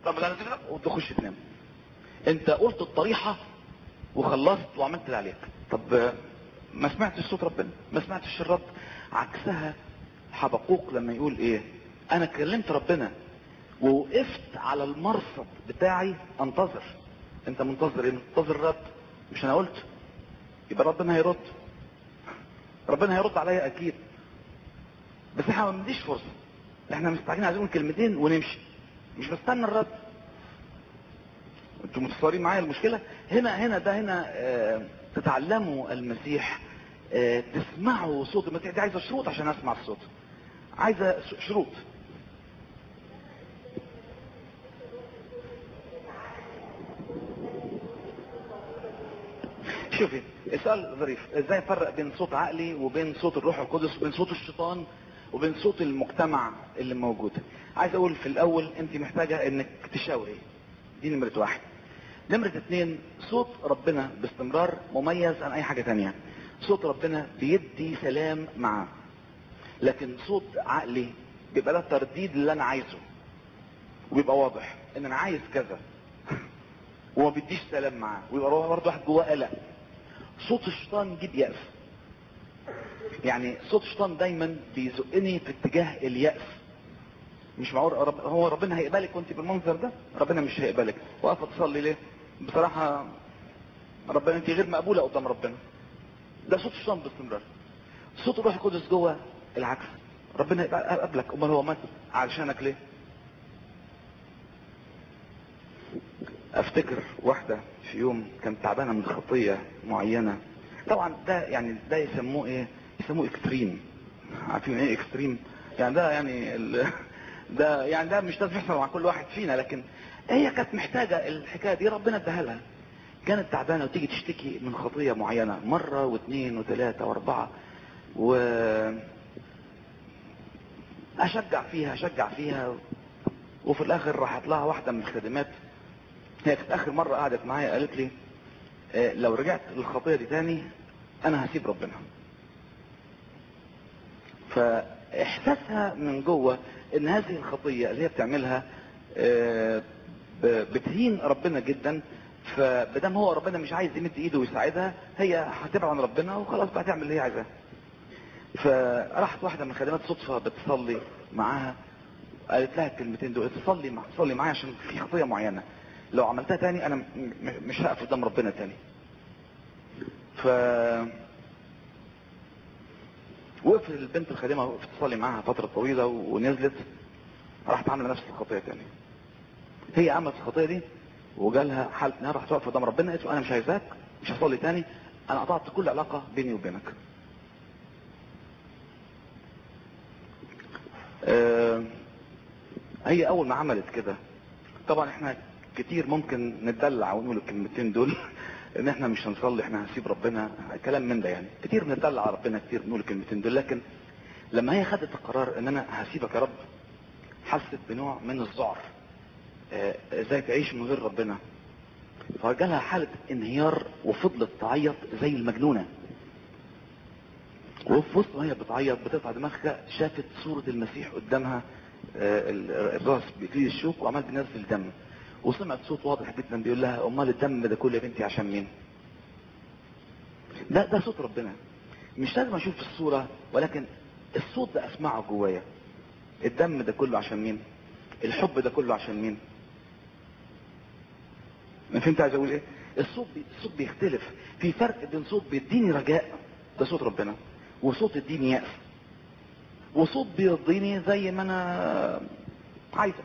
طب لا وتخش تنام. انت قلت الطريحة وخلصت وعملت اللي عليك. طب ما سمعتش صوت ربنا، ما سمعتش الرد. عكسها حبقوق لما يقول ايه؟ انا كلمت ربنا ووقفت على المرصد بتاعي انتظر. انت منتظر ايه؟ منتظر الرد. مش انا قلت؟ يبقى ربنا هيرد، ربنا هيرد عليا اكيد. بس احنا ما بنديش فرصة، احنا مستعجلين عايزين كلمتين ونمشي، مش بستنى الرد. انتوا متصورين معايا المشكلة؟ هنا تتعلموا المسيح، تسمعوا صوت المسيح. دي عايزة شروط عشان اسمع الصوت، عايزة شروط. شوفي السؤال ظريف، ازاي افرق بين صوت عقلي وبين صوت الروح القدس وبين صوت الشيطان وبين صوت المجتمع اللي موجود؟ عايز اقول في الاول انت محتاجة انك تشاوري، دي نمرة واحد. نمرة اتنين، صوت ربنا باستمرار مميز عن اي حاجة تانية. صوت ربنا بيدي سلام معاه، لكن صوت عقلي بيبقى ده ترديد اللي انا عايزه، وبيبقى واضح ان انا عايز كذا وما بيديش سلام معاه، ويبقى برضه واحد جواه قلق. صوت الشيطان يجيب يأس، يعني صوت الشيطان دايما بيزقني في اتجاه اليأس. مش معقول هو ربنا هيقبلك وانت بالمنظر ده؟ ربنا مش هيقبلك. واقفه تصلي ليه؟ بصراحه ربنا انت غير مقبوله قدام ربنا. ده صوت الشيطان باستمرار. صوت الروح القدس جوه العكس، ربنا يقبلك. امال هو مات علشانك ليه؟ افتكر واحده في يوم كانت تعبانه من خطيه معينه. طبعا ده يعني ده يسموه ايه؟ يسموه اكستريم. عارفين ايه اكستريم؟ يعني ده يعني ده يعني ده مش لازم يحصل مع كل واحد فينا، لكن هي كانت محتاجه الحكايه دي، ربنا اداها لها. كانت تعبانه وتيجي تشتكي من خطيه معينه مره واثنين وثلاثه واربعه، و اشجع فيها، وفي الاخر راحت لها واحده من الخادمات. هي كانت اخر مره قعدت معايا قالت لي لو رجعت للخطيه دي تاني انا هسيب ربنا. فاحساسها من جوه ان هذه الخطيه اللي هي بتعملها بتهين ربنا جدا، فبدام هو ربنا مش عايز يمد ايده ويساعدها، هي هتبعد عن ربنا وخلاص بقى تعمل اللي هي عايزاه. فراحت واحده من الخادمات صدفه بتصلي معاها، قالت لها الكلمتين دول، تصلي معايا عشان في خطيه معينه لو عملتها تاني انا مش هقف قدام ربنا تاني. ف وقفت البنت الخادمه، وقفت تصلي معاها فتره طويله ونزلت، راحت عامله نفس الخطيه تاني. هي عملت الخطيه دي وجالها حاله انها راحت واقفه قدام ربنا، قالت له انا مش عايزاك، مش هصلي تاني، انا قطعت كل علاقه بيني وبينك. هي اول ما عملت كده، طبعا احنا كتير ممكن نتدلع ونقول الكلمتين دول ان احنا مش هنصلي، احنا هنسيب ربنا، كلام من ده يعني. كتير بنتدلع على ربنا، كتير بنقول الكلمتين دول، لكن لما هي خدت القرار ان انا هسيبك يا رب، حست بنوع من الذعر. ازاي تعيش من غير ربنا؟ فجالها حالة انهيار وفضلت تعيط زي المجنونة. وفي وسط ما هي بتعيط بترفع دماغها، شافت صورة المسيح قدامها، الراس بيكليل الشوك وعمال بينزل دم، وسمعت صوت واضح جدا بيقول لها امال الدم ده كله يا بنتي عشان مين؟ ده صوت ربنا. مش لازم اشوف الصورة، ولكن الصوت ده اسمعه جوايا. الدم ده كله عشان مين؟ الحب ده كله عشان مين؟ ما فهمت عايز اقول ايه؟ الصوت بيختلف. في فرق بين صوت بيديني رجاء، ده صوت ربنا، وصوت يديني يأس، وصوت بيرضيني زي ما انا عايزه.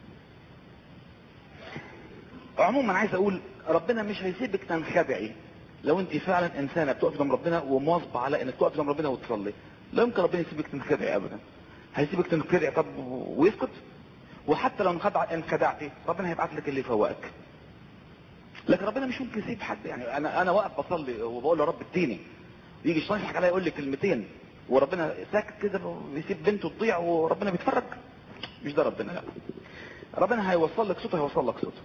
عموما عايز اقول ربنا مش هيسيبك تنخدعي. لو انت فعلا انسانه بتقف قدام ربنا ومواظبه على انك تقف قدام ربنا وتصلي، لا يمكن ربنا يسيبك تنخدعي ابدا. هيسيبك تنخدعي طب ويسكت؟ وحتى لو انخدعتي ربنا هيبعت لك اللي يفوقك. لكن ربنا مش ممكن يسيب حد. يعني انا واقف بصلي وبقول يا رب اديني، يجي الشيطان يضحك عليا يقول لي كلمتين وربنا ساكت كده ويسيب بنته تضيع وربنا بيتفرج؟ مش ده ربنا، لا. ربنا هيوصل لك صوته، هيوصل لك صوته.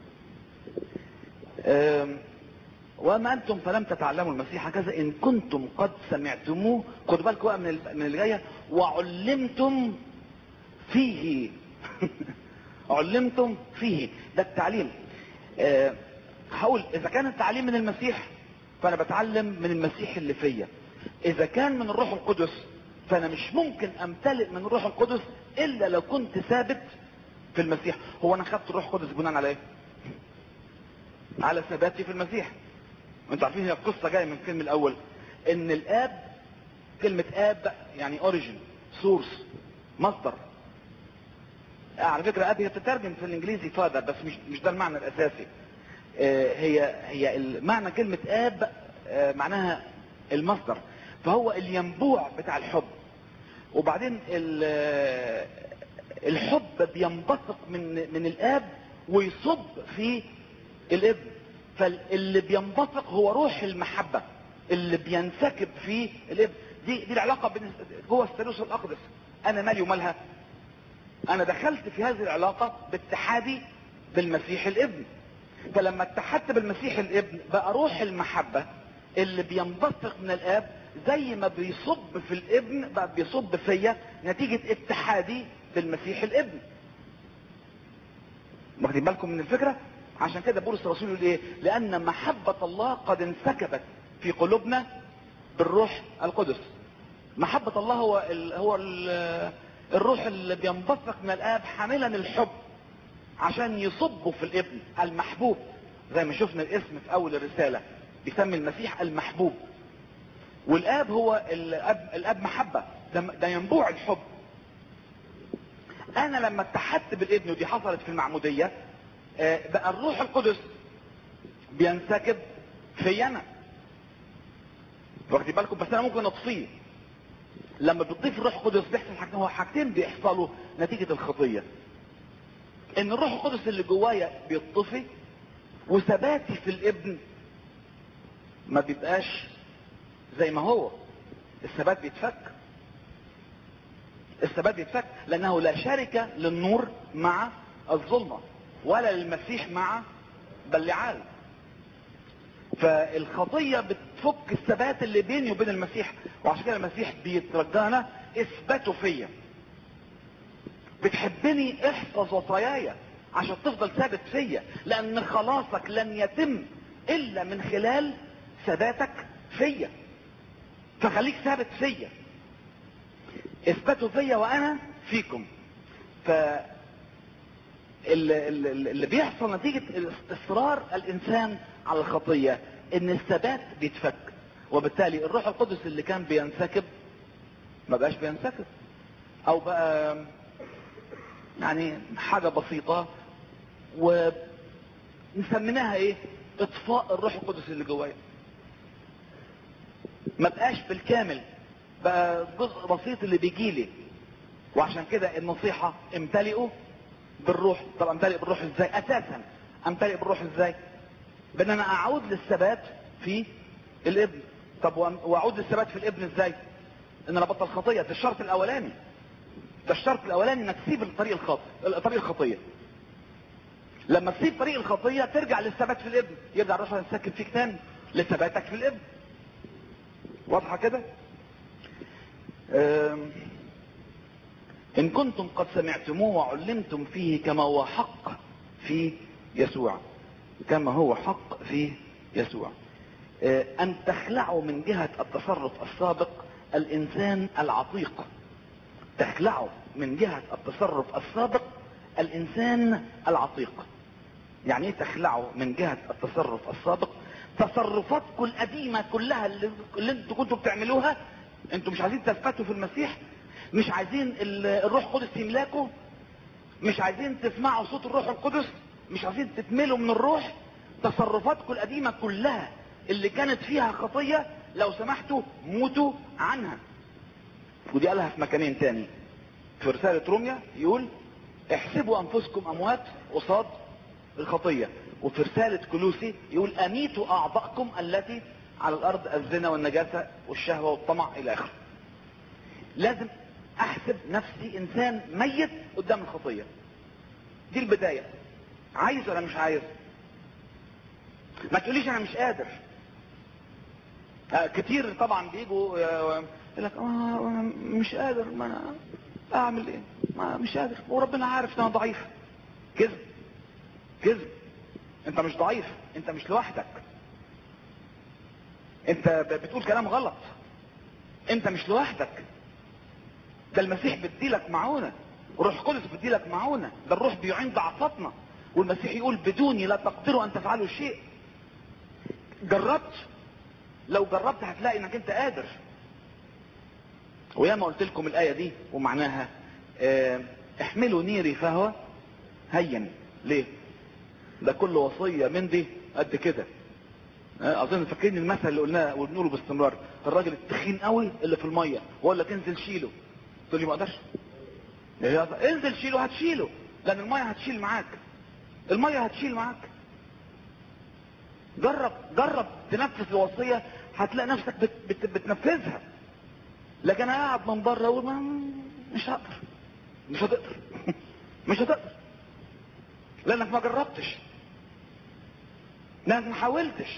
وما انتم فلم تتعلموا المسيح كذا ان كنتم قد سمعتموه. خدوا بالكم بقى من اللي جايه، وعلمتم فيه. علمتم فيه، ده التعليم. هقول اذا كان التعليم من المسيح فانا بتعلم من المسيح اللي فيا. اذا كان من الروح القدس فانا مش ممكن امتلئ من الروح القدس الا لو كنت ثابت في المسيح. هو انا خدت الروح القدس بناء على ايه؟ على ثباتي في المسيح. انتوا عارفين هي القصه جايه من الفيلم الاول، ان الاب، كلمه اب يعني اوريجين، سورس، مصدر. على فكره اب هي بتترجم في الانجليزي فادر، بس مش ده المعنى الاساسي. هي معنى كلمه اب معناها المصدر، فهو الينبوع بتاع الحب. وبعدين الحب بينبثق من الاب ويصب في الابن. فاللي بينبثق هو روح المحبة اللي بينسكب في الابن. دي العلاقة بين جوه الثالوث الاقدس. انا مالي ومالها؟ انا دخلت في هذه العلاقة باتحادي بالمسيح الابن. فلما اتحدت بالمسيح الابن بقى روح المحبة اللي بينبثق من الاب زي ما بيصب في الابن بقى بيصب فيا نتيجة اتحادي بالمسيح الابن. واخدين بالكم من الفكرة؟ عشان كده بولس الرسول يقول ايه؟ لان محبة الله قد انسكبت في قلوبنا بالروح القدس. محبة الله الروح اللي بينبثق من الاب حاملا الحب عشان يصبوا في الابن المحبوب. زي ما شفنا الاسم في اول الرسالة بيسمي المسيح المحبوب، والاب هو الاب محبة، ده ينبوع الحب. انا لما اتحدت بالابن ودي حصلت في المعمودية بقى الروح القدس بينسكب في انا. واخدين بالكم؟ بس انا ممكن اطفيه. لما بتضيف الروح القدس بيحصل حاجتين، هو حاجتين بيحصلوا نتيجة الخطية. ان الروح القدس اللي جوايا بيطفي، وثباتي في الابن ما بيبقاش زي ما هو. الثبات بيتفك. الثبات بيتفك لانه لا شركة للنور مع الظلمة ولا للمسيح مع بلعال. فالخطية بتفك الثبات اللي بيني وبين المسيح، وعشان كده المسيح بيترجانا اثبتوا فيا. بتحبني احفظ وصاياي عشان تفضل ثابت فيا، لان خلاصك لن يتم الا من خلال ثباتك فيا. فخليك ثابت فيا. اثبتوا فيا وانا فيكم. ف اللي بيحصل نتيجة اصرار الانسان على الخطية ان الثبات بيتفك، وبالتالي الروح القدس اللي كان بينسكب ما بقاش بينسكب، او بقى يعني حاجة بسيطة ونسميناها ايه؟ اطفاء الروح القدس اللي جوايا. ما بقاش بالكامل، بقى جزء بسيط اللي بيجيلي. وعشان كده النصيحة امتلئوا بالروح. طب امتلئ بالروح ازاي؟ اساسا امتلئ بالروح ازاي؟ بان انا اعود للثبات في الابن. طب واعود للثبات في الابن ازاي؟ ان انا ابطل خطية. ده الشرط الاولاني. ده الشرط الاولاني انك تسيب طريق الخطية. لما تسيب طريق الخطية ترجع للثبات في الابن، يرجع الروح ينسكب فيك تاني لثباتك في الابن. واضحة كده؟ ان كنتم قد سمعتموه وعلمتم فيه كما هو حق في يسوع. كما هو حق في يسوع. ان تخلعوا من جهة التصرف السابق الانسان العتيق. تخلعوا من جهة التصرف السابق الانسان العتيق. يعني ايه تخلعوا من جهة التصرف السابق؟ تصرفاتكم القديمة كلها اللي انتوا كنتوا بتعملوها. انتوا مش عايزين تثبتوا في المسيح، مش عايزين الروح القدس يملاكوا، مش عايزين تسمعوا صوت الروح القدس، مش عايزين تتملوا من الروح. تصرفاتكم القديمة كلها اللي كانت فيها خطية لو سمحتوا موتوا عنها. ودي قالها في مكانين تاني. في رسالة روميا يقول احسبوا انفسكم اموات قصاد الخطية. وفي رسالة كلوسي يقول اميتوا اعضاءكم التي على الارض، الزنا والنجاسة والشهوة والطمع الى اخره. لازم احسب نفسي انسان ميت قدام الخطية. دي البداية. عايز ولا مش عايز؟ ما تقوليش انا مش قادر. كتير طبعا بيجوا يقول لك مش قادر، ما اعمل ايه؟ مش قادر، وربنا عارف ان انا ضعيف. كذب كذب. انت مش ضعيف، انت مش لوحدك، انت بتقول كلام غلط، انت مش لوحدك. ده المسيح بيديلك معونة، وروح القدس بيديلك معونة، ده الروح بيعين ضعفاتنا، والمسيح يقول بدوني لا تقدروا ان تفعلوا شيء. جربت، لو جربت هتلاقي انك انت قادر. وياما قلت لكم الآية دي ومعناها احملوا نيري فهو هين. ليه؟ ده كل وصية من دي قد كده. اظن فاكرين المثل اللي قلناه وبنقوله باستمرار، الراجل التخين قوي اللي في المية وقال لك انزل شيله، تقول لي ما اقدرش. انزل شيله، هتشيله، لان المية هتشيل معاك، المية هتشيل معاك. جرب تنفذ الوصية، هتلاقي نفسك بتنفذها. لكن انا قاعد من بره اقول مش هقدر، مش هتقدر مش هتقدر، لانك ما جربتش، لانك ما حاولتش.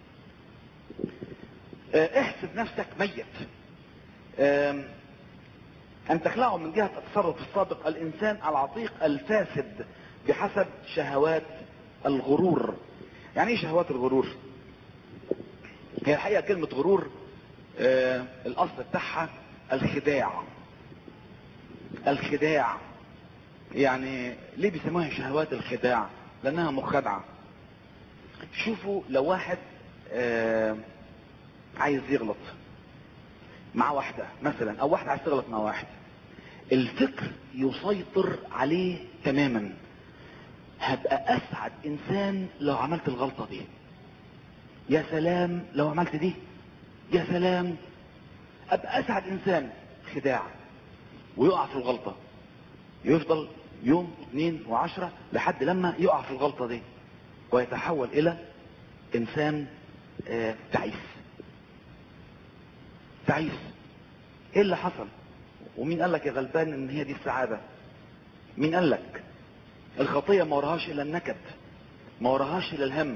احسب نفسك ميت. ان تخلعه من جهة التصرف السابق الانسان العتيق الفاسد بحسب شهوات الغرور. يعني ايه شهوات الغرور؟ هي الحقيقة كلمة غرور الاصل بتاعها الخداع. الخداع يعني ليه بيسموها شهوات الخداع؟ لانها مخادعة. شوفوا لو واحد عايز يغلط مع واحدة مثلا، او واحدة عايز تغلط مع واحد، الفكر يسيطر عليه تماما. هبقى اسعد انسان لو عملت الغلطة دي، يا سلام لو عملت دي، يا سلام. ابقى اسعد انسان. خداع، ويقع في الغلطة، يفضل يوم 2 و10 لحد لما يقع في الغلطة دي ويتحول الى انسان تعيس. تعيس. ايه اللي حصل؟ ومين قال لك يا غلبان ان هي دي السعادة؟ مين قال لك؟ الخطية ما وراهاش الا النكد، ما وراهاش الا الهم.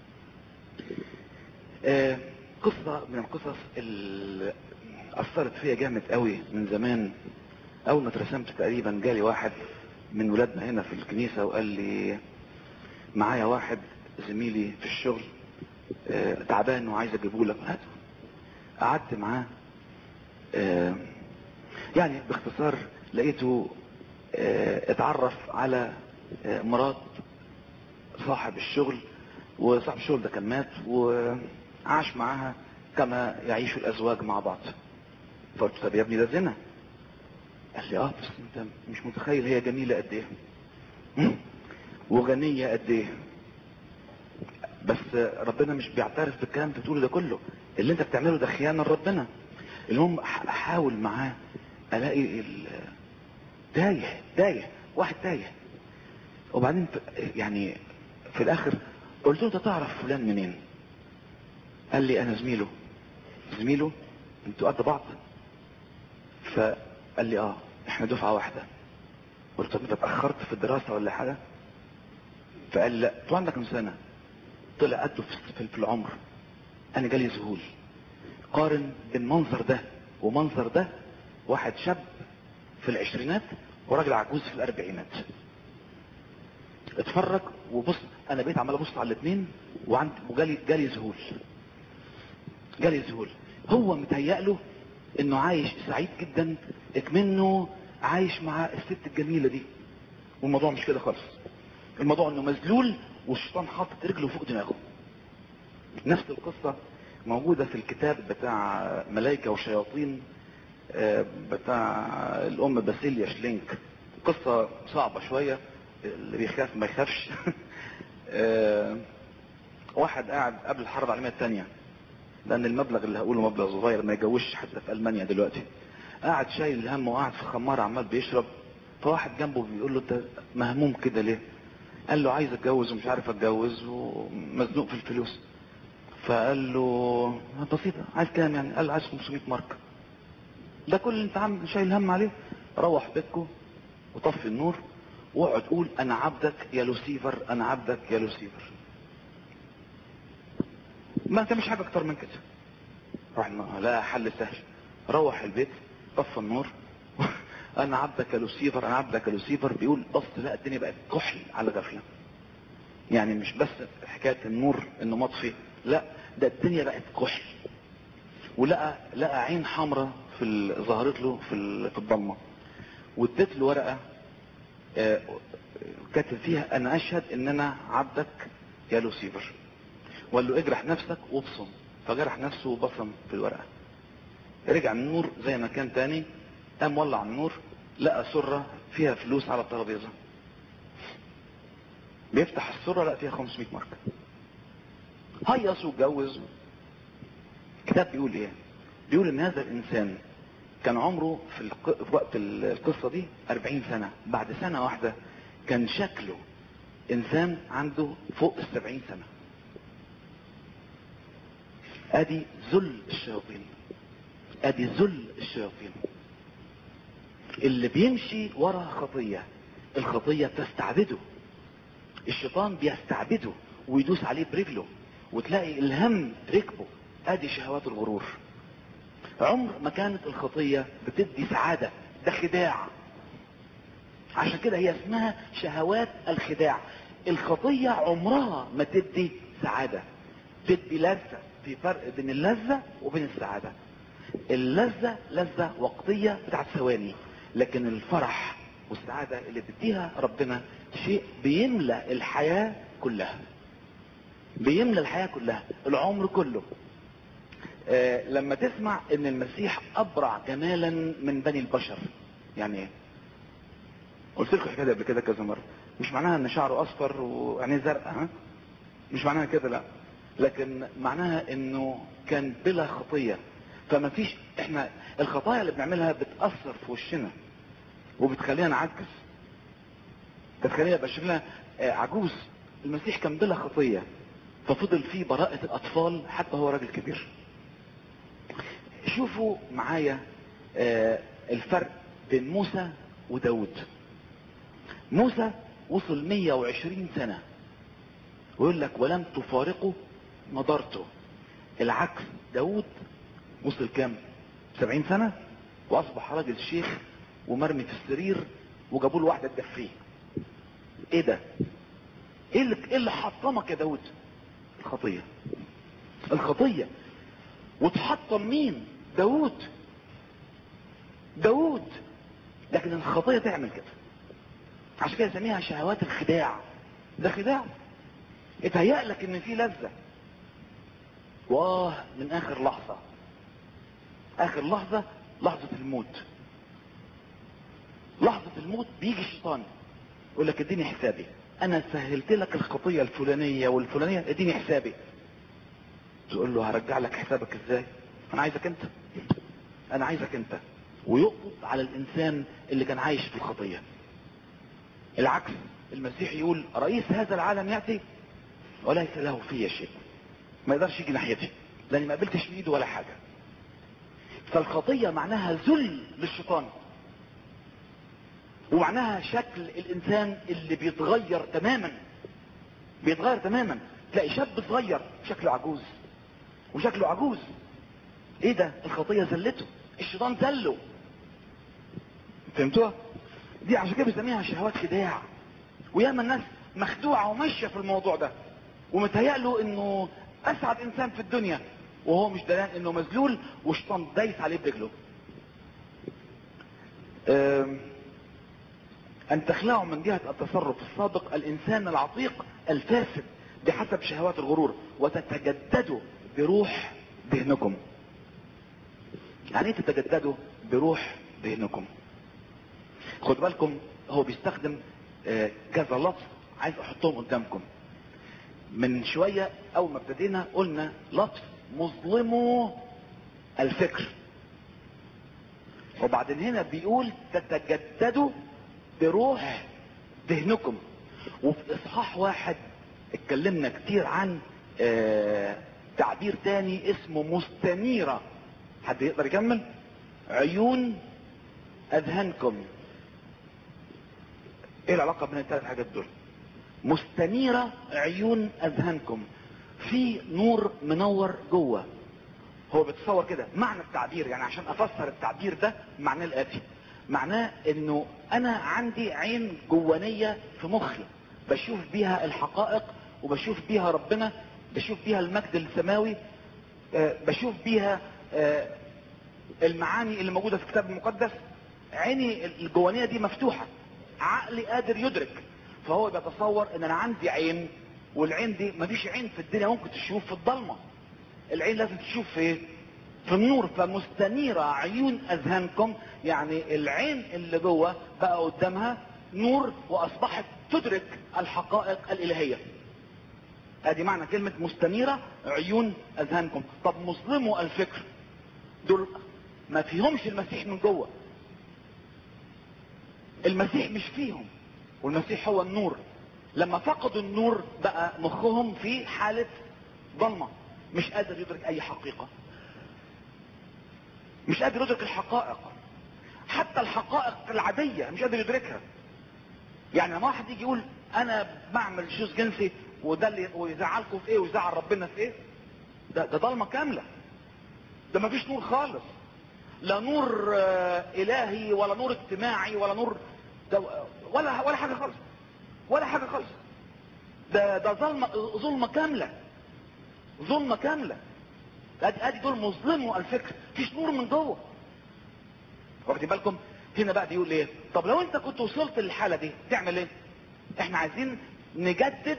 قصة من القصص اللي اثرت فيا جامد قوي من زمان. اول ما اترسمت تقريبا جالي واحد من ولادنا هنا في الكنيسة وقال لي معايا واحد زميلي في الشغل تعبان وعايز اجيبه لك. قعدت معاه، يعني باختصار لقيته اتعرف على مرات صاحب الشغل، وصاحب الشغل ده كان مات وعاش معاها كما يعيش الازواج مع بعض. فقلت طب يا ابني ده زنا. قال لي بس انت مش متخيل هي جميلة قد ايه وغنية قد ايه، بس ربنا مش بيعترف بالكلام اللي بتقوله ده كله، اللي انت بتعمله ده خيانة لربنا. المهم احاول معاه الاقي تايه واحد تايه. وبعدين يعني في الاخر قلت له انت تعرف فلان منين؟ قال لي انا زميله. انتوا قد بعض؟ فقال لي احنا دفعة واحدة. قلت طب انت اتأخرت في الدراسة ولا حاجة؟ فقال لي لا. انتوا عندك كم سنة؟ طلع قده في العمر. انا جالي ذهول. قارن بين منظر ده ومنظر ده، واحد شاب في العشرينات وراجل عجوز في الاربعينات. اتفرج وبص، انا بقيت عمال ابص على الاثنين وجالي ذهول. هو متهيأ انه عايش سعيد جدا، اكمنه عايش مع الست الجميلة دي، والموضوع مش كده خالص. الموضوع انه مذلول والشيطان حاطط رجله فوق دماغه. نفس القصة موجودة في الكتاب بتاع ملائكة وشياطين بتاع الام باسيليا شلينك. قصة صعبة شوية، اللي بيخاف ما يخافش. واحد قاعد قبل الحرب العالمية الثانية، لان المبلغ اللي هقوله مبلغ صغير ما يجوش حتى في المانيا دلوقتي. قاعد شايل الهم وقاعد في خمارة عمال بيشرب. فواحد جنبه بيقول له انت مهموم كده ليه؟ قال له عايز اتجوز ومش عارف اتجوز ومزنوق في الفلوس. فقال له بسيطة، عايز كام يعني؟ قال له عايز 500 مارك. ده كل اللي انت عم شايل هم عليه؟ روح بيتكو وطفي النور واقعد قول انا عبدك يا لوسيفر، انا عبدك يا لوسيفر. ما انت مش حاجة اكتر من كده. لا حل سهل. روح البيت، طفى النور انا عبدك لوسيفر انا عبدك لوسيفر، بيقول بص لا الدنيا بقت كحل على غفلة. يعني مش بس حكاية النور انه مطفي، لا ده الدنيا بقت كحل. ولقى عين حمراء ظهرت له في الضلمة، واديت له ورقة كاتب فيها انا اشهد ان انا عبدك يا لوسيفر، وقال له اجرح نفسك وابصم. فجرح نفسه وبصم في الورقة، رجع النور زي ما كان تاني. قام ولع النور، لقى سرة فيها فلوس على الترابيزة، بيفتح السرة لقى فيها 500 ماركة. هيص واتجوز. الكتاب بيقول ايه؟ بيقول ان هذا الانسان كان عمره في وقت القصة دي 40 سنة. بعد سنة واحدة كان شكله انسان عنده فوق 70 سنة. ادي ذل الشياطين، ادي ذل الشياطين. اللي بيمشي ورا خطية، الخطية بتستعبده، الشيطان بيستعبده ويدوس عليه برجله، وتلاقي الهم ركبه. ادي شهوات الغرور. عمر ما كانت الخطية بتدي سعادة، ده خداع. عشان كده هي اسمها شهوات الخداع. الخطية عمرها ما تدي سعادة، تدي لذة. في فرق بين اللذة وبين السعادة. اللذة لذة وقتية بتاعت ثواني، لكن الفرح والسعادة اللي بيديها ربنا شيء بيملى الحياة كلها، بيملى الحياة كلها، العمر كله. لما تسمع ان المسيح ابرع جمالا من بني البشر، يعني ايه؟ قلت لكم الحكايه قبل كده كذا مره. مش معناها ان شعره اصفر وعينيه زرقاء، ها؟ مش معناها كده، لا. لكن معناها انه كان بلا خطيه. فما فيش، احنا الخطايا اللي بنعملها بتاثر في وشنا وبتخلينا نعجز، بتخلينا يبقى شكلنا عجوز. المسيح كان بلا خطيه، ففضل فيه براءة الاطفال حتى هو راجل كبير. شوفوا معايا الفرق بين موسى وداود. موسى وصل 120 سنة ويقول لك ولم تفارقه نظرته. العكس، داود وصل كام؟ 70 سنة واصبح راجل شيخ ومرمي في السرير وجابوا له واحدة تدفيه. ايه ده؟ ايه اللي حطمك يا داود؟ الخطية. الخطية. وتحطم مين؟ داود. لكن الخطية تعمل كده. عشان كده يسميها شهوات الخداع. ده خداع. اتهيأ لك ان في لذة، واه من اخر لحظة، اخر لحظة، لحظة الموت. لحظة الموت بيجي الشيطان يقول لك اديني حسابي، انا سهلت لك الخطية الفلانية والفلانية، اديني حسابي. تقول له هرجع لك حسابك ازاي؟ انا عايزك انت. ويقبض على الانسان اللي كان عايش في الخطية. العكس، المسيح يقول رئيس هذا العالم يأتي وليس له فيه شيء، ما يقدرش يجي ناحيتي لاني ما قبلتش في ايده ولا حاجة. فالخطية معناها ذل للشيطان، ومعناها شكل الانسان اللي بيتغير تماما. تلاقي شاب صغير شكله عجوز. ايه ده؟ الخطية ذلته، الشيطان ذله. فهمتوها؟ دي عشان كده بيسميها شهوات خداع. وياما الناس مخدوعة وماشية في الموضوع ده ومتهيأ له انه اسعد انسان في الدنيا، وهو مش دلان انه مذلول والشيطان دايس عليه برجله. ان تخلعوا من جهة التصرف السابق الانسان العتيق الفاسد بحسب شهوات الغرور وتتجددوا بروح ذهنكم. يعني ايه تتجددوا بروح ذهنكم؟ خد بالكم، هو بيستخدم كذا لفظ عايز احطهم قدامكم. من شوية اول ما ابتدينا قلنا لفظ مظلمو الفكر، وبعدين هنا بيقول تتجددوا بروح ذهنكم. وفي اصحاح 1 اتكلمنا كتير عن تعبير تاني اسمه مستنيرة. حد يقدر يكمل؟ عيون اذهانكم. ايه العلاقة بين الثلاث حاجات دول؟ مستنيرة عيون اذهانكم، في نور منور جوه. هو بتصور كده معنى التعبير، يعني عشان افسر التعبير ده معناه الاتي: معناه انه انا عندي عين جوانية في مخي بشوف بيها الحقائق وبشوف بيها ربنا، بشوف بيها المجد السماوي، بشوف بيها المعاني اللي موجودة في الكتاب المقدس. عيني الجوانية دي مفتوحة، عقلي قادر يدرك. فهو بيتصور ان انا عندي عين، والعين دي مفيش عين في الدنيا ممكن تشوف في الضلمة. العين لازم تشوف في ايه؟ في النور. فمستنيرة عيون اذهانكم، يعني العين اللي جوه بقى قدامها نور واصبحت تدرك الحقائق الالهية. ادي معنى كلمة مستنيرة عيون اذهانكم. طب مظلموا الفكر دول ما فيهمش المسيح من جوه، المسيح مش فيهم، والمسيح هو النور. لما فقدوا النور بقى مخهم في حالة ضلمة، مش قادر يدرك اي حقيقة، مش قادر يدرك الحقائق، حتى الحقائق العادية مش قادر يدركها. يعني لما واحد يجي يقول انا بعمل شوز جنسي وده اللي ويزعلكم في ايه ويزعل ربنا في ايه، ده ضلمة كاملة، ده مفيش نور خالص. لا نور الهي ولا نور اجتماعي ولا نور ولا حاجة خالص، ولا حاجة خالص. ده ظلمة كاملة، ظلمة كاملة. ادي دول مظلموا الفكر، مفيش نور من جوه. واخدين بالكم؟ هنا بقى بيقول ايه؟ طب لو انت كنت وصلت للحالة دي تعمل ايه؟ احنا عايزين نجدد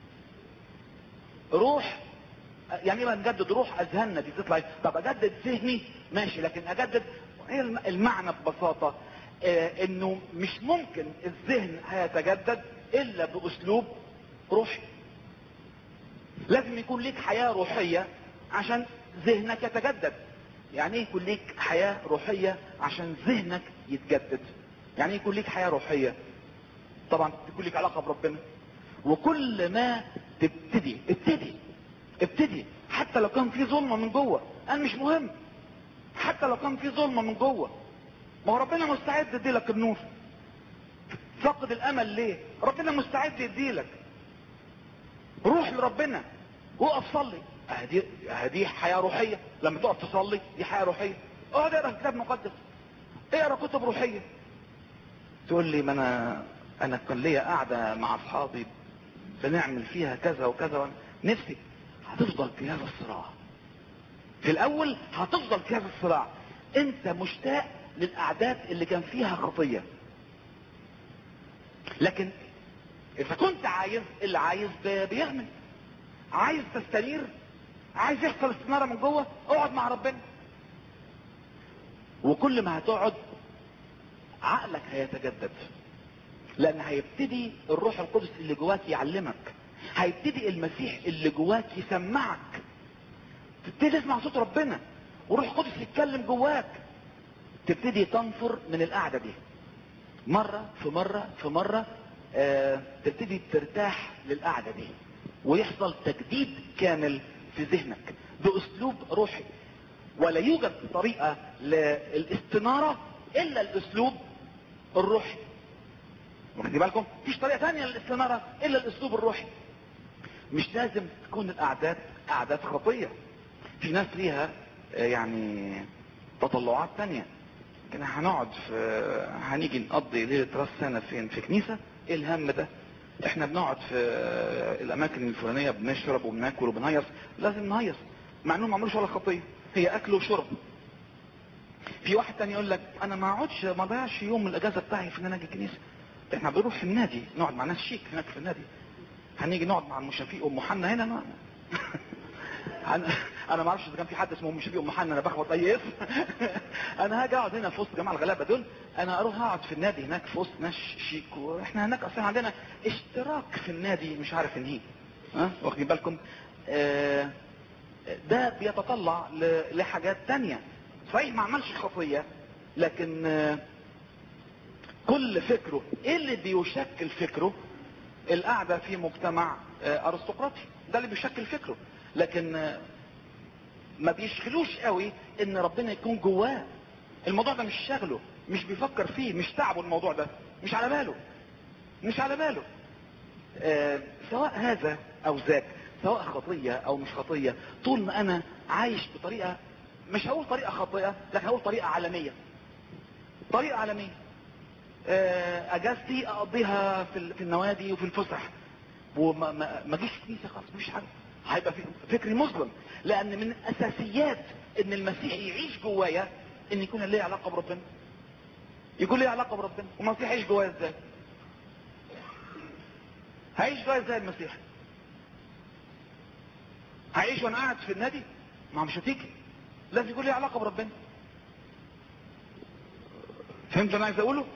روح. يعني ايه نجدد روح اذهاننا دي؟ تطلع طب اجدد ذهني ماشي، لكن اجدد ايه المعنى ببساطة؟ انه مش ممكن الذهن هيتجدد الا باسلوب روحي. لازم يكون ليك حياة روحية عشان ذهنك يتجدد. يعني ايه يكون ليك حياة روحية عشان ذهنك يتجدد؟ يعني ايه يكون ليك حياة روحية؟ طبعا تكون ليك علاقة بربنا. وكل ما ابتدي حتى لو كان في ظلمة من جوه، انا مش مهم، حتى لو كان في ظلمة من جوه، ما هو ربنا مستعد يديلك النور. فقد الامل ليه؟ ربنا مستعد يديلك. روح لربنا وقف صلي، هدي حياة روحية. لما تقف تصلي دي حياة روحية. اقعد اقرا كتاب مقدس، اقرا كتب روحية. تقول لي ما انا كان ليا قاعدة مع اصحابي بنعمل فيها كذا وكذا نفسي. هتفضل في هذا الصراع في الاول، هتفضل في هذا الصراع. انت مشتاق للاعداد اللي كان فيها خطية، لكن اذا كنت عايز، اللي عايز بيعمل، عايز تستنير، عايز يحصل استنارة من جوه، اقعد مع ربنا. وكل ما هتقعد عقلك هيتجدد، لان هيبتدي الروح القدس اللي جواك يعلمك، هيبتدي المسيح اللي جواك يسمعك، تبتدي تسمع صوت ربنا وروح القدس يتكلم جواك. تبتدي تنفر من القعدة دي مرة في مرة في مرة. تبتدي ترتاح للقعدة دي ويحصل تجديد كامل في ذهنك باسلوب روحي. ولا يوجد طريقة للاستنارة الا الاسلوب الروحي. واخدين بالكم؟ مفيش طريقة تانية للاستنارة الا الاسلوب الروحي. مش لازم تكون الاعداد اعداد خطية. في ناس ليها يعني تطلعات تانية. كنا هنقعد هنيجي نقضي ليلة راس سنة فين؟ في كنيسة. ايه الهم ده؟ احنا بنقعد في الاماكن الفلانية بنشرب وبناكل وبنهيص. لازم نهيص مع انهم ما عملوش ولا خطية، هي اكل وشرب. في واحد تاني يقول لك انا ما اقعدش، ما ضيعش يوم من الاجازة بتاعي في ان انا اجي كنيسة. احنا بنروح في النادي نقعد مع ناس شيك هناك في النادي. هنيجي نقعد مع المشافيق ام حنا هنا ما انا ما اعرفش اذا كان في حد اسمه مشافيق ام حنا، انا بخبط اي اسم. انا هاجي اقعد هنا في وسط جماعه الغلابه دول، انا اروح اقعد في النادي هناك في وسط ناس شيك، واحنا هناك اصلا عندنا اشتراك في النادي مش عارف انهيه. واخدين بالكم؟ ده بيتطلع لحاجات تانية. صحيح ما عملش خطيه، لكن كل فكره ايه اللي بيشكل فكره؟ القعدة في مجتمع ارستقراطي ده اللي بيشكل فكره. لكن ما بيشغلوش قوي ان ربنا يكون جواه. الموضوع ده مش شغله، مش بيفكر فيه، مش تعبه الموضوع ده، مش على باله، مش على باله. سواء هذا او ذاك، سواء خطية او مش خطية، طول ما انا عايش بطريقة، مش هقول طريقة خاطئة، لكن هقول طريقة عالمية. طريقة عالمية. اجازتي اقضيها في النوادي وفي الفسح، وما اجيش كنيسة خالص، مفيش حاجة. هيبقى فكري مظلم، لان من اساسيات ان المسيح يعيش جوايا ان يكون ليه علاقة بربنا، يكون ليه علاقة بربنا. والمسيح يعيش جوايا ازاي؟ هيعيش جوايا ازاي المسيح؟ هيعيش وانا قاعد في النادي؟ ما مش هتيجي، لازم يكون ليه علاقة بربنا. فهمت انا عايز اقوله؟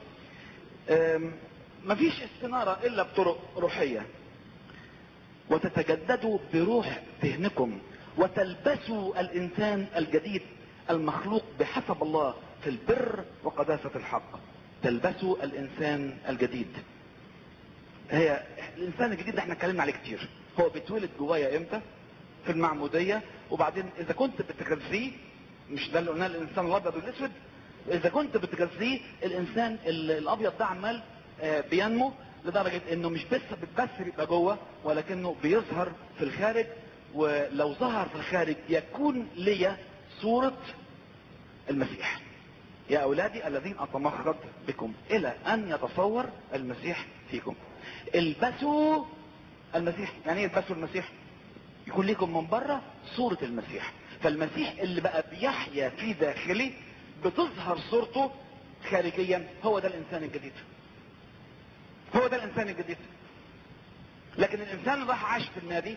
مفيش استنارة الا بطرق روحية. وتتجددوا بروح ذهنكم وتلبسوا الانسان الجديد المخلوق بحسب الله في البر وقداسة الحق. تلبسوا الانسان الجديد. هي الانسان الجديد ده احنا اتكلمنا عليه كتير. هو بيتولد جوايا امتى؟ في المعمودية. وبعدين اذا كنت بتغذيه، مش ده اللي قلناه الانسان الابيض والاسود، اذا كنت بتغذيه الانسان الابيض ده عمال بينمو لدرجة انه مش بس بيبقى جوه، ولكنه بيظهر في الخارج. ولو ظهر في الخارج يكون لي صورة المسيح. يا اولادي الذين اتمخض بكم الى ان يتصور المسيح فيكم. البسوا المسيح. يعني ايه البسوا المسيح؟ يكون لكم من بره صورة المسيح. فالمسيح اللي بقى بيحيا في داخلي بتظهر صورته خارجيا. هو ده الانسان الجديد، هو ده الانسان الجديد. لكن الانسان اللي راح عاش في النادي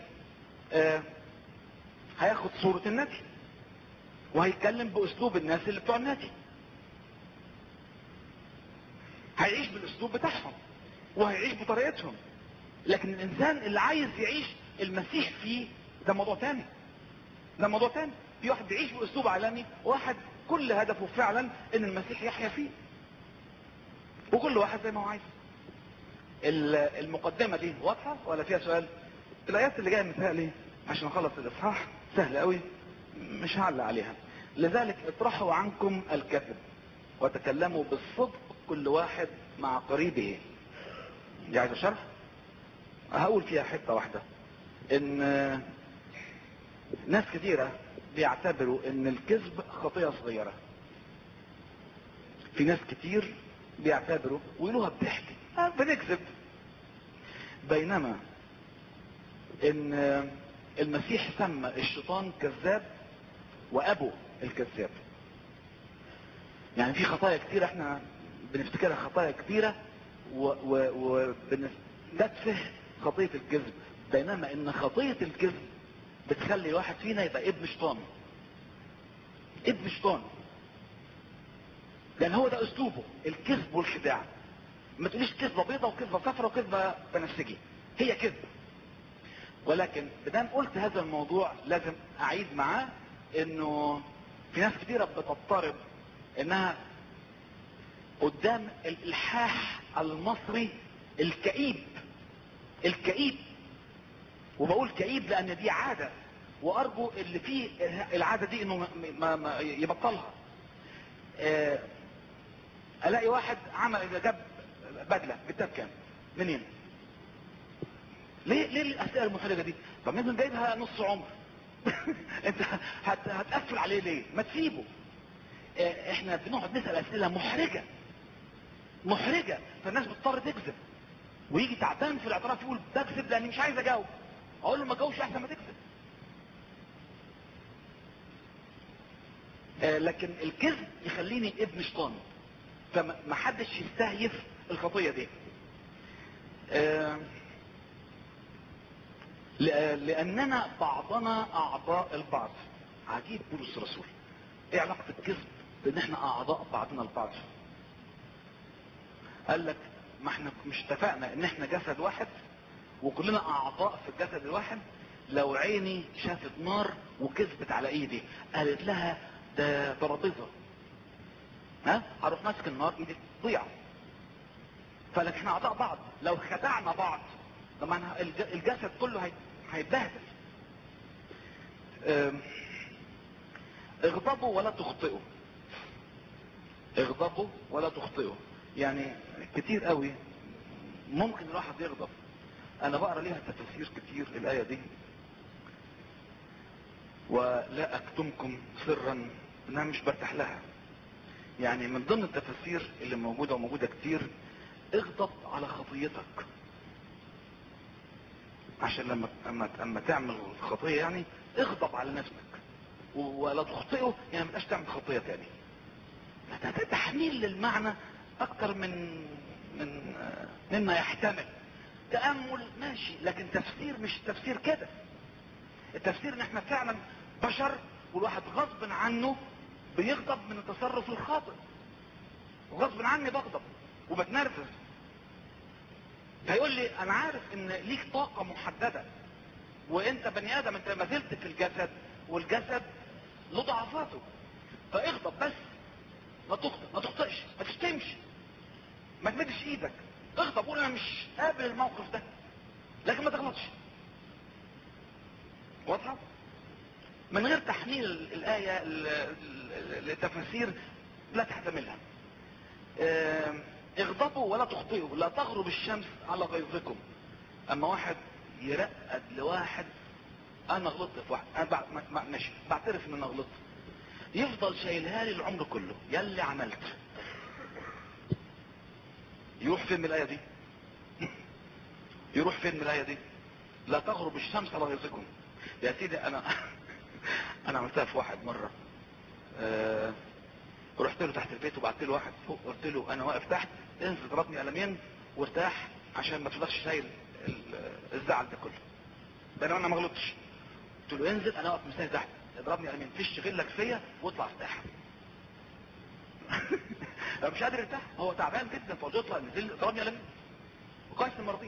هياخد صورة النادي، وهيتكلم باسلوب الناس اللي بتوع النادي، هيعيش بالاسلوب بتاعهم، وهيعيش بطريقتهم. لكن الانسان اللي عايز يعيش المسيح فيه ده موضوع تاني، ده موضوع تاني. في واحد بيعيش باسلوب عالمي، وواحد كل هدفه فعلا ان المسيح يحيا فيه، وكل واحد زي ما هو عايز. المقدمة دي واضحة ولا فيها سؤال؟ الايات اللي جاية متهيألي عشان نخلص الاصحاح سهل قوي، مش هعلق عليها. لذلك اطرحوا عنكم الكذب وتكلموا بالصدق كل واحد مع قريبه. دي عايزة شرح؟ هقول فيها حتة واحدة. ان ناس كثيرة بيعتبروا ان الكذب خطيئة صغيرة. في ناس كتير بيعتبروا ويقولوها بضحك بنكذب، بينما ان المسيح سمى الشيطان كذاب وابو الكذاب. يعني في خطايا كتير احنا بنفتكرها خطايا كبيرة وبنتفه خطية الكذب، بينما ان خطية الكذب بتخلي واحد فينا يبقى ابن شيطان، ابن شيطان. لان هو ده اسلوبه، الكذب والخداع. ما تقوليش كذبة بيضة وكذبة صفرة وكذبة بنفسجي، هي كذب. ولكن بدام قلت هذا الموضوع لازم اعيد معاه انه في ناس كتيرة بتضطرب انها قدام الالحاح المصري الكئيب، الكئيب. وبقول كئيب لان دي عادة، وارجو اللي فيه العادة دي انه ما يبطلها. الاقي واحد عمل جاب بدلة جبتها بكام؟ منين؟ ليه الاسئله المحرجه دي؟ طب مثلا جايبها نص عمر انت هتقفل عليه ليه؟ ما تسيبه. احنا بنقعد نسال اسئله محرجه، محرجه، فالناس بتضطر تكذب، ويجي تعبان في الاعتراف يقول بكذب لاني مش عايز اجاوب. اقول له ما تجاوبش احسن ما تكذب. لكن الكذب يخليني ابن شيطان، فما حدش يستهيف الخطيه دي. لاننا بعضنا اعضاء البعض. عجيب بولس الرسول، ايه علاقة الكذب بان احنا اعضاء بعضنا البعض؟ قال لك ما احنا مش اتفقنا ان احنا جسد واحد وكلنا اعضاء في الجسد الواحد؟ لو عيني شافت نار وكذبت على ايدي قالت لها ده ترابيزه، هروح ماسك النار ايدي تضيع. فلك احنا اعضاء بعض، لو خدعنا بعض طبعا الجسد كله هيتبهدل. اغضبوا ولا تخطئوا، اغضبوا ولا تخطئوا. يعني كتير قوي ممكن الواحد يغضب. انا بقرا ليها تفاسير كتير الايه دي، ولا اكتمكم سرا انا مش برتاح لها. يعني من ضمن التفاسير اللي موجودة وموجودة كتير، اغضب على خطيتك، عشان لما تعمل خطية يعني اغضب على نفسك ولا تخطئه، يعني ما تبقاش تعمل خطية تاني. ده تحميل للمعنى اكتر مما يحتمل. تأمل ماشي، لكن تفسير مش تفسير كده. التفسير ان احنا فعلا بشر، والواحد غصب عنه بيغضب من التصرف الخاطئ، وغصب عني بغضب وبتنرفز. هيقول لي انا عارف ان ليك طاقة محددة، وانت بني ادم، انت ما زلت في الجسد، والجسد له ضعفاته، فاغضب بس ما تخطئ، ما تخطئش، ما تشتمش، ما تمدش ايدك، اغضب، قول انا مش قابل الموقف ده، لكن ما تغلطش. واضحة؟ من غير تحميل الآية لتفاسير لا تحتملها. اغضبوا ولا تخطئوا، لا تغرب الشمس على غيظكم. اما واحد يرقد لواحد، انا غلطت في واحد، انا ماشي بعترف ان انا غلطت، يفضل شايلها لي العمر كله، يلي عملت. يروح فين من الآية دي؟ يروح فين من الآية دي؟ لا تغرب الشمس على غيظكم. يا سيدي انا عملتها في واحد مرة. رحت له تحت البيت وبعت له واحد فوق، قلت له انا واقف تحت، انزل ضربني قلمين وارتاح عشان ما تفضلش شايل الزعل ده كله. بينما انا ما غلطتش. قلت له انزل، انا واقف مستني تحت، اضربني قلمين، فيش غلك فيا واطلع ارتاح. لو مش قادر يرتاح، هو تعبان جدا، فقلت له اطلع نزل اضربني قلمين، وكويس ما رضيش.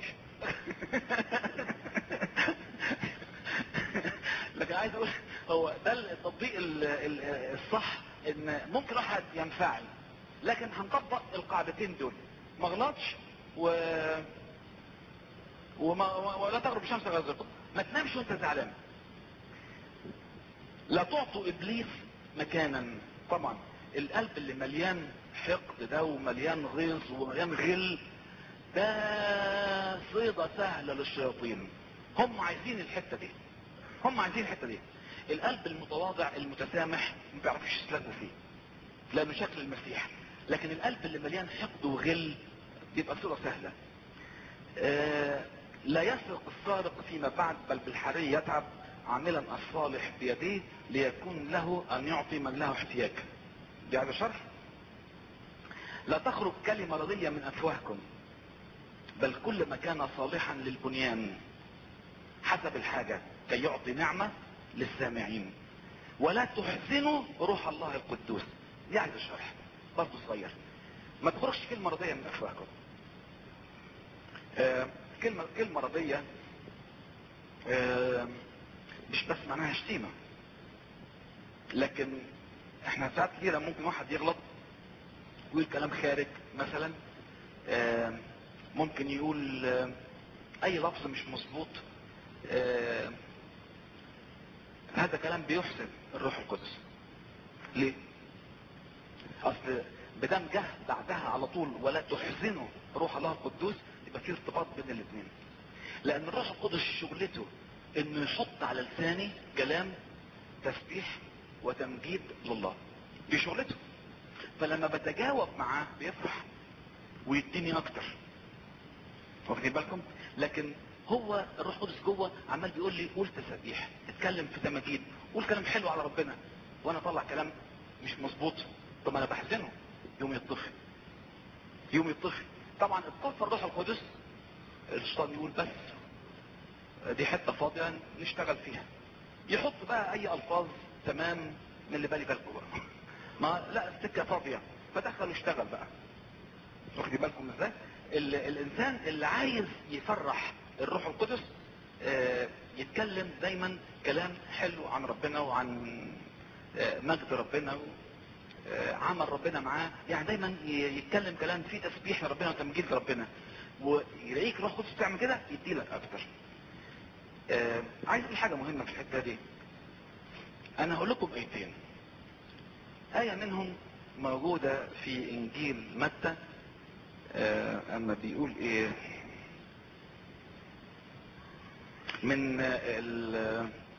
لكن عايز اقول هو ده التطبيق الصح، ان ممكن واحد ينفعل، لكن هنطبق القاعدتين دول، ما غلطش ولا تغرب الشمس على غيظكم. ما تنامش وانت زعلان. لا تعطوا ابليس مكانا. طبعا القلب اللي مليان حقد ده ومليان غيظ ومليان غل، ده صيدة سهلة للشياطين. هم عايزين الحتة دي، هم عايزين الحتة دي. القلب المتواضع المتسامح ما بيعرفش يسلكوا فيه لانه شكل المسيح، لكن القلب اللي مليان حقد وغل بيبقى صيغة سهلة. لا يسرق السارق فيما بعد، بل بالحري يتعب، عاملا الصالح بيديه ليكون له ان يعطي من له احتياج. دي هذا شرح. لا تخرج كلمة رضية من افواهكم، بل كل ما كان صالحا للبنيان حسب الحاجة كي يعطي نعمة للسامعين، ولا تحزنوا روح الله القدوس. دي عايز الشرح برضه صغير. ما تخرجش كلمة رضية من افواهكم. كلمة رضية مش بس معناها شتيمة، لكن احنا ساعات كتيرة ممكن واحد يغلط ويقول كلام خارج مثلا، ممكن يقول اي لفظ مش مظبوط. هذا كلام بيحسن الروح القدس. ليه؟ اصل بدم جه بعدها على طول ولا تحزنوا روح الله القدوس، يبقى في ارتباط بين الاثنين. لان الروح القدس شغلته انه يحط على لساني كلام تسبيح وتمجيد لله، دي شغلته. فلما بتجاوب معاه بيفرح ويديني اكتر، واخدين بالكم؟ لكن هو الروح القدس جوه عمال بيقول لي قول تسبيح، اتكلم في تمجيد، قول كلام حلو على ربنا، وانا اطلع كلام مش مظبوط، طب انا بحزنه، يوم يطفي، يوم يطفي. طبعا اطفى الروح القدس، الشيطان يقول بس دي حته فاضيه نشتغل فيها، يحط بقى اي الفاظ تمام من اللي بالي بالكم بقى. ما لا السكه فاضيه، فدخل واشتغل بقى. واخدين بالكم ازاي؟ الانسان اللي عايز يفرح الروح القدس يتكلم دايما كلام حلو عن ربنا وعن مجد ربنا عمل ربنا معاه، يعني دايما يتكلم كلام فيه تسبيح لربنا وتمجيد لربنا، ويلاقيك الروح القدس بتعمل كده يديلك اكتر. عايز اقول حاجه مهمه في الحته دي. انا هقول لكم ايتين، ايه منهم موجوده في انجيل متى، اما بيقول ايه،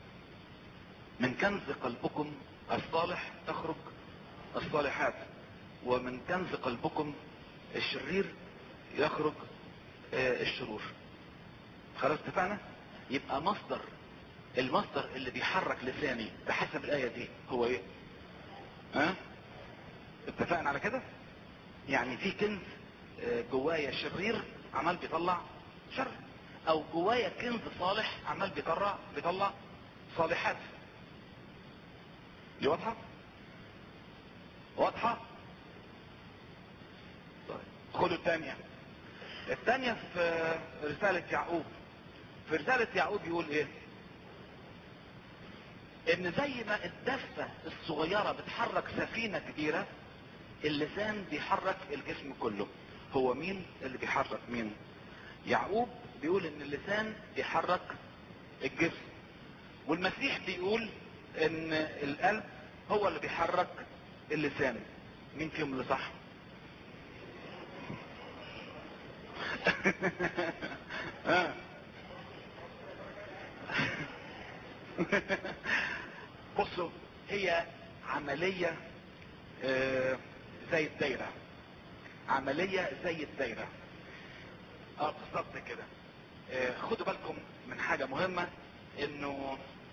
من كنز قلبكم الصالح تخرج الصالحات. ومن كنز قلبكم الشرير يخرج الشرور. خلاص اتفقنا؟ يبقى المصدر اللي بيحرك لساني بحسب الآية دي هو ايه؟ ها؟ اتفقنا على كده؟ يعني في كنز جوايا شرير عمال بيطلع شر، او جوايا كنز صالح عمال بيطلع صالحات. دي واضحة؟ طيب خدوا الثانية في رسالة يعقوب. في رسالة يعقوب يقول ايه؟ ان زي ما الدفة الصغيرة بتحرك سفينة كبيرة، اللسان بيحرك الجسم كله. هو مين اللي بيحرك مين؟ يعقوب بيقول ان اللسان بيحرك الجسم، والمسيح بيقول ان القلب هو اللي بيحرك اللسان. مين فيهم اللي صح؟ بصوا، هي عملية زي الدايرة. بالظبط كده. خدوا بالكم من حاجة مهمة، انه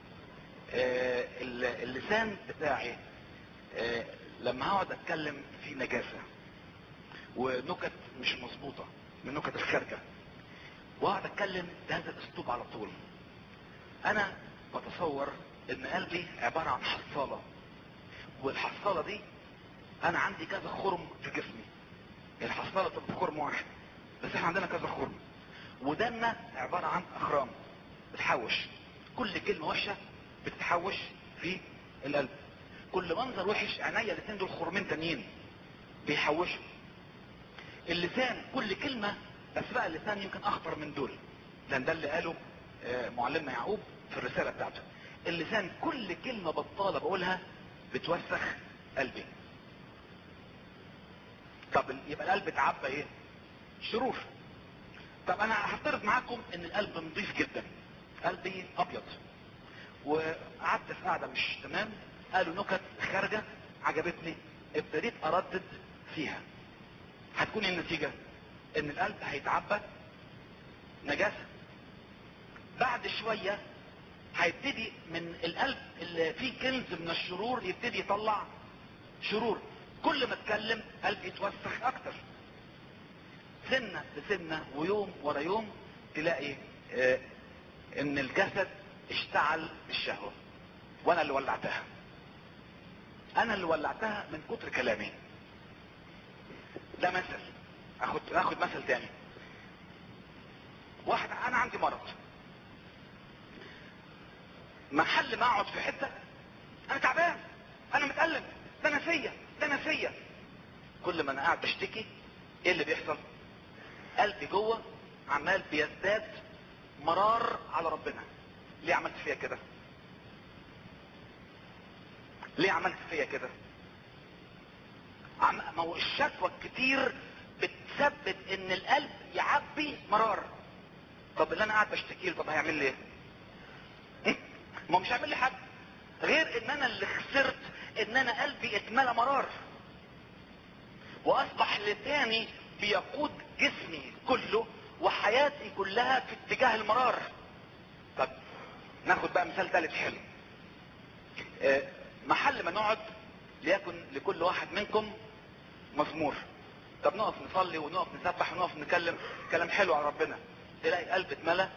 اللسان بتاعي لما هقعد اتكلم في نجاسة ونكت مش مظبوطة من نكت الخارجة، واقعد اتكلم بهذا الاسلوب على طول، انا بتصور ان قلبي عبارة عن حصالة، والحصالة دي انا عندي كذا خرم في جسمي. الحصالة تبقى في خرم واحد، بس احنا عندنا كذا خرم، ودنا عبارة عن اخرام بتحوش. كل كلمة وحشة بتتحوش في القلب. كل منظر وحش عينيا الاثنين دول خرمين تانيين بيحوشوا. اللسان كل كلمة، بس بقى اللسان يمكن اخطر من دول، لان ده اللي قاله معلمنا يعقوب في الرسالة بتاعته. اللسان كل كلمة بطالة بقولها بتوسخ قلبي. طب يبقى القلب اتعبى ايه؟ شرور. طب انا هفترض معاكم ان القلب نظيف جدا، قلبي ابيض، وقعدت في قاعدة مش تمام، قالوا نكت خارجة عجبتني، ابتديت اردد فيها. هتكون النتيجة ان القلب هيتعبى نجاسة. بعد شوية هيبتدي من القلب اللي فيه كنز من الشرور يبتدي يطلع شرور. كل ما اتكلم قلبي يتوسخ اكتر، سنة بسنة ويوم ورا يوم تلاقي ان الجسد اشتعل بالشهوة. وانا اللي ولعتها من كتر كلامي. ده مثل. اخد مثل تاني. واحد انا عندي مرض، محل ما اقعد في حتة انا تعبان، انا متألم، ده انا فيا. كل ما انا قاعد بشتكي ايه اللي بيحصل؟ قلبي جوه عمال بيزداد مرار على ربنا. ليه عملت فيا كده؟ ما هو الشكوى الكتير بتثبت ان القلب يعبي مرار. طب اللي انا قاعد بشتكي له، طب هيعمل لي ايه؟ ما هو مش هيعمل لي حاجه غير ان انا اللي خسرت ان انا قلبي اتملى مرار، واصبح لساني بيقود جسمي كله وحياتي كلها في اتجاه المرار. طب ناخد بقى مثال ثالث حلو. محل ما نقعد ليكن لكل واحد منكم مزمور، طب نقف نصلي ونقف نسبح ونقف نتكلم كلام حلو على ربنا، تلاقي القلب اتملى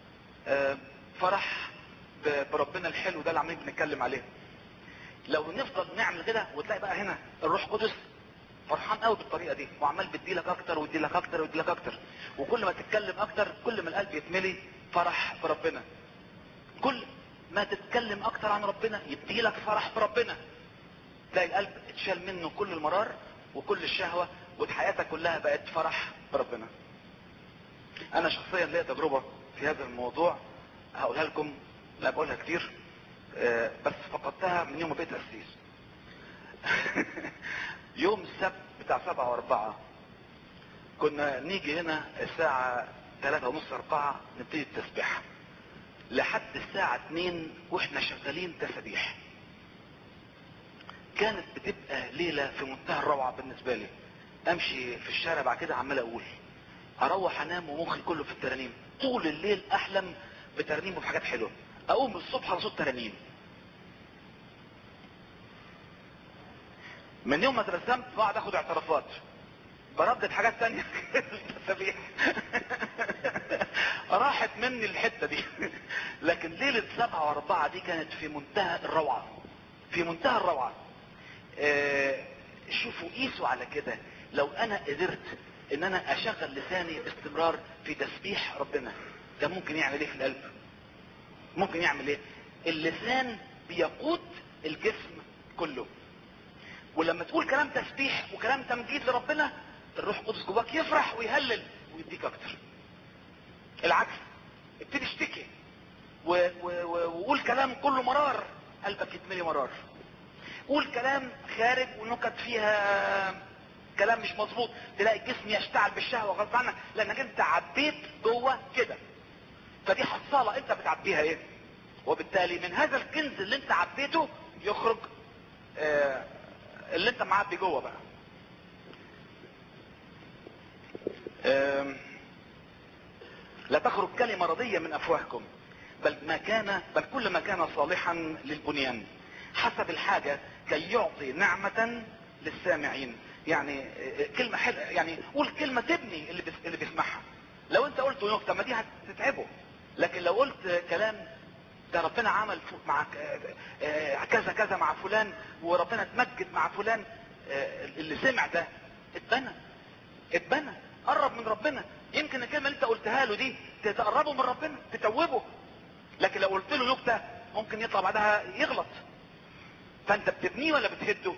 فرح بربنا الحلو ده اللي عمالين بنتكلم عليه. لو نفضل نعمل كده وتلاقي بقى هنا الروح القدس فرحان قوي بالطريقه دي، وعمال بيديلك اكتر ويديلك اكتر ويديلك اكتر، وكل ما تتكلم اكتر كل ما القلب يتملي فرح بربنا. كل ما تتكلم اكتر عن ربنا يديلك فرح بربنا، تلاقي القلب اتشال منه كل المرار وكل الشهوة، وحياتك كلها بقت فرح بربنا. انا شخصيا ليا تجربة في هذا الموضوع هقولها لكم، لا بقولها كتير بس فقدتها من يوم ما بقيت قسيس. يوم السبت بتاع 7/4 كنا نيجي هنا الساعة 3:30-4 نبتدي التسبيح لحد الساعة 2 واحنا شغالين تسبيح. كانت بتبقى ليلة في منتهى الروعة بالنسبة لي. امشي في الشارع بعد كده عمال اقول اروح انام ومخي كله في الترانيم، طول الليل احلم بترانيم وبحاجات حلوة، اقوم الصبح على صوت ترانيم. من يوم ما اترسمت بقعد اخد اعترافات بردد حاجات تانية التسابيح راحت مني الحتة دي. لكن ليلة 7/4 دي كانت في منتهى الروعة، في منتهى الروعة. شوفوا قيسوا على كده، لو انا قدرت ان انا اشغل لساني باستمرار في تسبيح ربنا، ده ممكن يعمل ايه في القلب؟ ممكن يعمل ايه؟ اللسان بيقود الجسم كله. ولما تقول كلام تسبيح وكلام تمجيد لربنا، الروح القدس جواك يفرح ويهلل ويديك اكتر. العكس، ابتدي اشتكي وقول كلام كله مرار، قلبك يتملي مرار. قول كلام خارج ونكت فيها كلام مش مظبوط، تلاقي الجسم يشتعل بالشهوة غصب عنك، لانك انت عبيت جوه كده. فدي حصالة انت بتعبيها ايه، وبالتالي من هذا الكنز اللي انت عبيته يخرج اللي انت معبي جوه بقى. لا تخرج كلمة رضية من افواهكم، بل كل ما كان صالحا للبنيان حسب الحاجة كي يعطي نعمة للسامعين. يعني كلمة حلوة، يعني قول كلمة تبني اللي بيسمعها. لو انت قلت نكتة ما دي هتتعبه، لكن لو قلت كلام ده ربنا عمل مع كذا كذا مع فلان، وربنا اتمجد مع فلان، اللي سمع ده اتبنى قرب من ربنا. يمكن الكلمة اللي انت قلتها له دي تقربه من ربنا، تتوبه. لكن لو قلت له نكتة ممكن يطلع بعدها يغلط. فانت بتبنيه ولا بتهده؟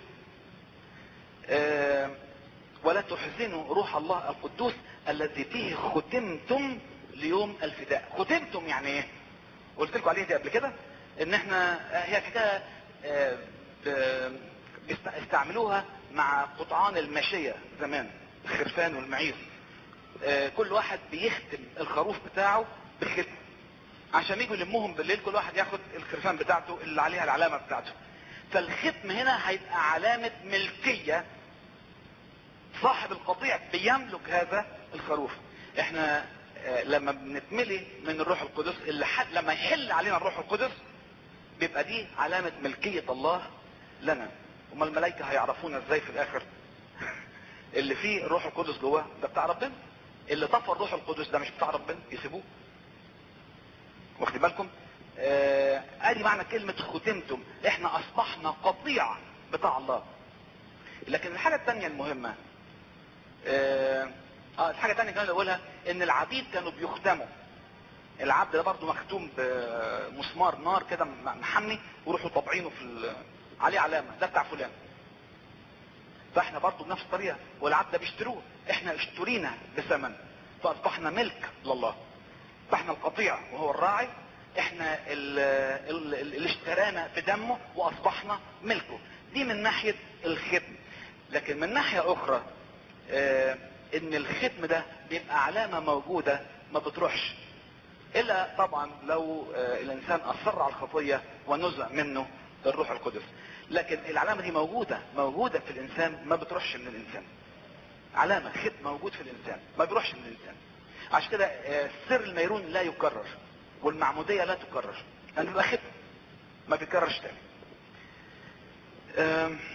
ولا تحزنوا روح الله القدوس الذي به ختمتم ليوم الفداء. ختمتم يعني ايه؟ قلت لكم عليه دي قبل كده، ان احنا هي حكايه بيستعملوها مع قطعان الماشيه زمان، الخرفان والمعيز. كل واحد بيختم الخروف بتاعه بختم، عشان يجوا يلموهم بالليل كل واحد ياخد الخرفان بتاعته اللي عليها العلامه بتاعته. فالختم هنا هيبقى علامه ملكيه، صاحب القطيع بيملك هذا الخروف. احنا لما بنتملي من الروح القدس، لما يحل علينا الروح القدس بيبقى دي علامة ملكية الله لنا. وما الملائكة هيعرفونا ازاي في الاخر؟ اللي فيه الروح القدس جواه ده بتاع ربنا، اللي طفى الروح القدس ده مش بتاع ربنا، يسيبوه. واخد بالكم؟ ادي معنى كلمة ختمتم، احنا اصبحنا قطيع بتاع الله. لكن الحاجة التانية المهمة، الحاجة التانية كمان اقولها، ان العبيد كانوا بيختموا. العبد ده برضو مختوم بمسمار نار كده محمي، ويروحوا طابعينه عليه علامة، ده بتاع فلان. فاحنا برضو بنفس الطريقة، والعبد ده بيشتروه، احنا اشترينا بثمن، فاصبحنا ملك لله. فاحنا القطيع وهو الراعي، احنا اللي اشترانا بدمه واصبحنا ملكه. دي من ناحية الختم. لكن من ناحية اخرى، ان الختم ده بيبقى علامة موجودة ما بتروحش، الا طبعا لو الانسان اصر على الخطية ونزع منه الروح القدس. لكن العلامة دي موجودة في الانسان، ما بتروحش من الانسان. علامة ختم موجود في الانسان ما بيروحش من الانسان. عشان كده سر الميرون لا يكرر، والمعمودية لا تكرر، لان بيبقى ختم ما بيكررش تاني.